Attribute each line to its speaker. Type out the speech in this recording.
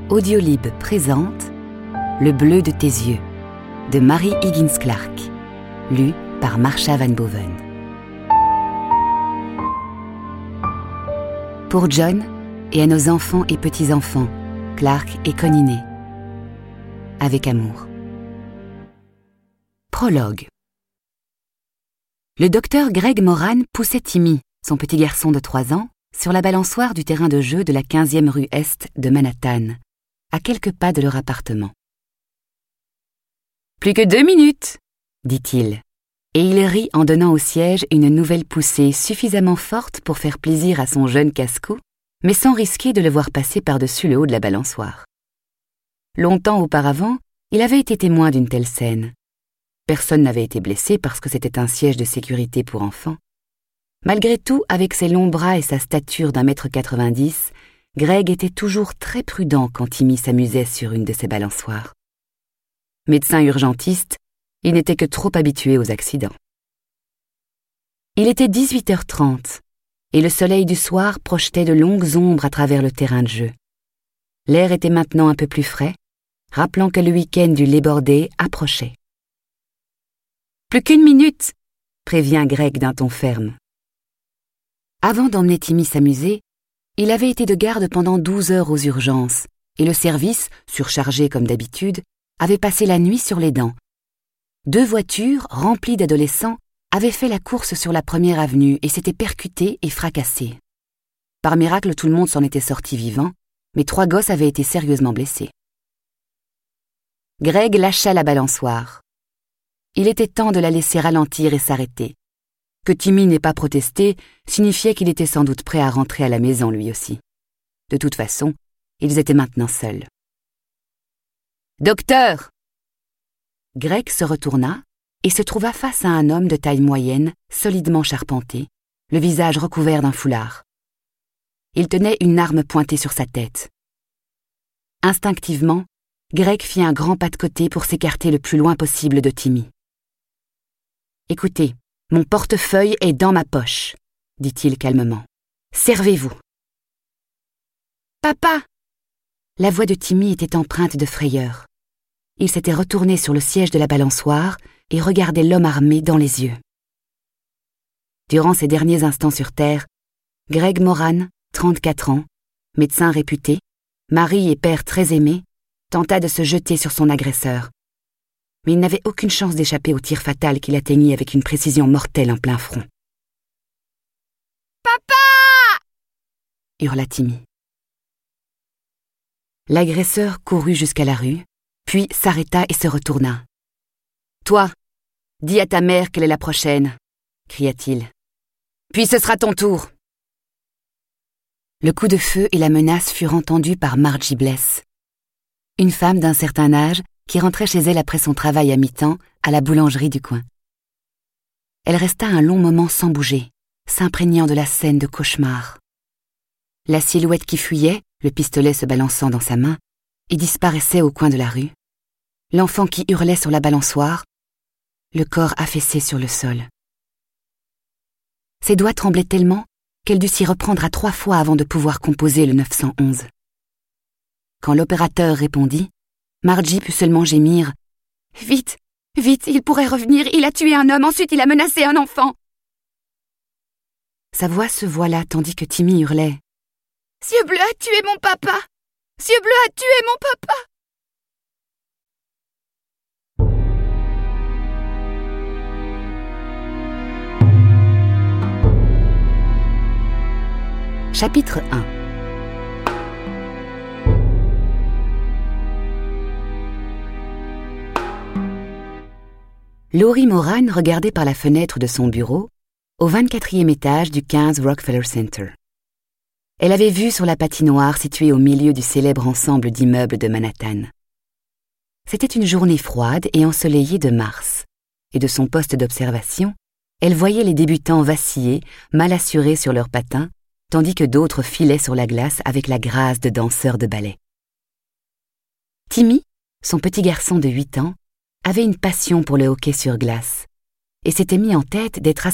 Speaker 1: Audiolib présente Le bleu de tes yeux de Mary Higgins Clark, lu par Marsha Van Boven. Pour John et à nos enfants et petits-enfants, Clark et Coniné. Avec amour. Prologue. Le docteur Greg Moran poussait Timmy, son petit garçon de 3 ans, sur la balançoire du terrain de jeu de la 15e rue Est de Manhattan, à quelques pas de leur appartement. « Plus que 2 minutes !» dit-il, et il rit en donnant au siège une nouvelle poussée suffisamment forte pour faire plaisir à son jeune casse-cou, mais sans risquer de le voir passer par-dessus le haut de la balançoire. Longtemps auparavant, il avait été témoin d'une telle scène. Personne n'avait été blessé parce que c'était un siège de sécurité pour enfants. Malgré tout, avec ses longs bras et sa stature d'1,90 m, Greg était toujours très prudent quand Timmy s'amusait sur une de ses balançoires. Médecin urgentiste, il n'était que trop habitué aux accidents. Il était 18h30 et le soleil du soir projetait de longues ombres à travers le terrain de jeu. L'air était maintenant un peu plus frais, rappelant que le week-end du Labor Day approchait. « Plus qu'1 minute !» prévient Greg d'un ton ferme. Avant d'emmener Timmy s'amuser, il avait été de garde pendant 12 heures aux urgences et le service, surchargé comme d'habitude, avait passé la nuit sur les dents. 2 voitures, remplies d'adolescents, avaient fait la course sur la première avenue et s'étaient percutées et fracassées. Par miracle, tout le monde s'en était sorti vivant, mais 3 gosses avaient été sérieusement blessés. Greg lâcha la balançoire. Il était temps de la laisser ralentir et s'arrêter. Que Timmy n'ait pas protesté signifiait qu'il était sans doute prêt à rentrer à la maison lui aussi. De toute façon, ils étaient maintenant seuls. « Docteur !» Greg se retourna et se trouva face à un homme de taille moyenne, solidement charpenté, le visage recouvert d'un foulard. Il tenait une arme pointée sur sa tête. Instinctivement, Greg fit un grand pas de côté pour s'écarter le plus loin possible de Timmy. « Écoutez, mon portefeuille est dans ma poche, » dit-il calmement. « Servez-vous. » « Papa !» La voix de Timmy était empreinte de frayeur. Il s'était retourné sur le siège de la balançoire et regardait l'homme armé dans les yeux. Durant ses derniers instants sur Terre, Greg Moran, 34 ans, médecin réputé, mari et père très aimé, tenta de se jeter sur son agresseur. Mais il n'avait aucune chance d'échapper au tir fatal qui l'atteignit avec une précision mortelle en plein front. « Papa !» hurla Timmy. L'agresseur courut jusqu'à la rue, puis s'arrêta et se retourna. « Toi, dis à ta mère qu'elle est la prochaine !» cria-t-il. « Puis ce sera ton tour !» Le coup de feu et la menace furent entendus par Margie Bless, une femme d'un certain âge qui rentrait chez elle après son travail à mi-temps à la boulangerie du coin. Elle resta un long moment sans bouger, s'imprégnant de la scène de cauchemar. La silhouette qui fuyait, le pistolet se balançant dans sa main, et disparaissait au coin de la rue, l'enfant qui hurlait sur la balançoire, le corps affaissé sur le sol. Ses doigts tremblaient tellement qu'elle dut s'y reprendre à 3 fois avant de pouvoir composer le 911. Quand l'opérateur répondit, Margie put seulement gémir. « Vite, vite, il pourrait revenir, il a tué un homme, ensuite il a menacé un enfant !» Sa voix se voila tandis que Timmy hurlait. « Cieux bleu a tué mon papa! Cieux bleu a tué mon papa! » Chapitre 1. Laurie Moran regardait par la fenêtre de son bureau, au 24e étage du 15 Rockefeller Center. Elle avait vu sur la patinoire située au milieu du célèbre ensemble d'immeubles de Manhattan. C'était une journée froide et ensoleillée de mars, et de son poste d'observation, elle voyait les débutants vaciller, mal assurés sur leurs patins, tandis que d'autres filaient sur la glace avec la grâce de danseurs de ballet. Timmy, son petit garçon de 8 ans, avait une passion pour le hockey sur glace et s'était mis en tête d'être